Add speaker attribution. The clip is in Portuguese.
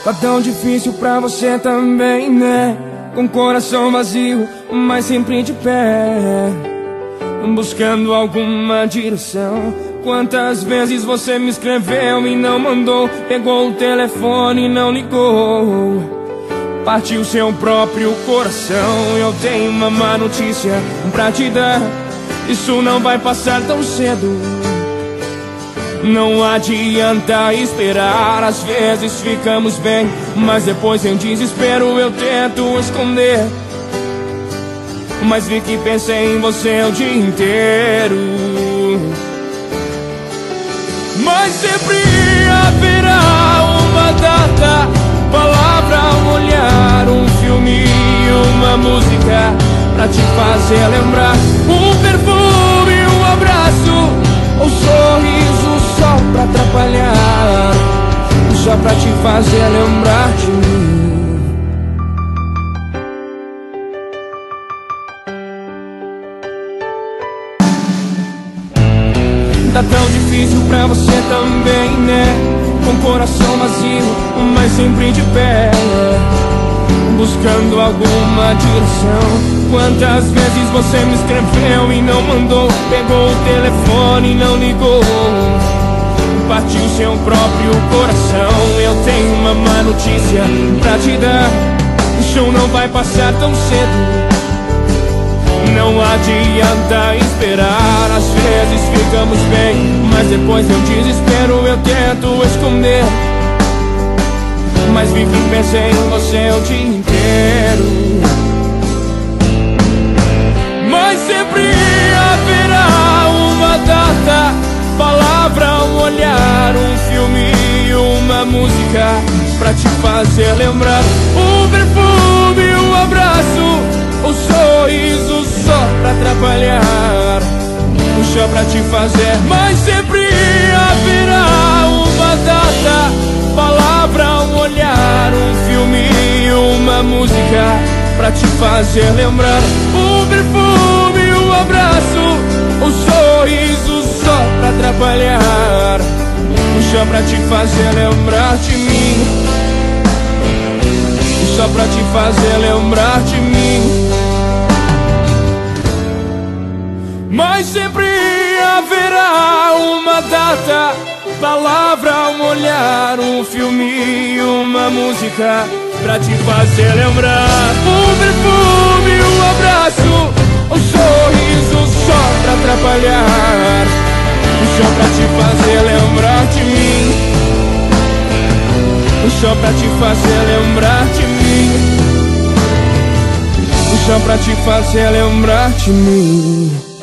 Speaker 1: Tá tão difícil pra você também, né? Com coração vazio, mas sempre de pé, buscando alguma direção. Quantas vezes você me escreveu e não mandou? Pegou o telefone e não ligou. Partiu seu próprio coração. Eu tenho uma má notícia pra te dar: isso não vai passar tão cedo. Não adianta esperar. Às vezes ficamos bem, mas depois em desespero eu tento esconder. Mas vi que pensei em você o dia inteiro. Mas sempre haverá uma data, palavra, um olhar, um filme e uma música pra te fazer lembrar. Um perfume, um abraço, um sorriso só pra atrapalhar, só pra te fazer lembrar de mim. Tá tão difícil pra você também, né? Com coração vazio, mas sempre de pé, buscando alguma direção. Quantas vezes você me escreveu e não mandou? Pegou o telefone e não ligou. Partiu seu próprio coração. Eu tenho uma má notícia pra te dar: isso não vai passar tão cedo. Não adianta esperar. Às vezes ficamos bem, mas depois em desespero eu tento esconder. Mas vivo e pensei em você o dia inteiro. Mas sempre haverá uma data, palavra, um olhar, um filme e uma música pra te fazer lembrar. Um perfume, um abraço, um sorriso só pra atrapalhar, só pra te fazer. Mas sempre haverá uma data, palavra, um olhar, um filme e uma música pra te fazer lembrar. Um perfume, um abraço, um sorriso só pra atrapalhar, só pra te fazer lembrar de mim, só pra te fazer lembrar de mim. Mas sempre haverá uma data, palavra, um olhar, um filme e uma música pra te fazer lembrar. Um perfume, um abraço, um sorriso só pra atrapalhar, só pra te fazer lembrar de mim, só pra te fazer lembrar de mim, só pra te fazer lembrar de mim.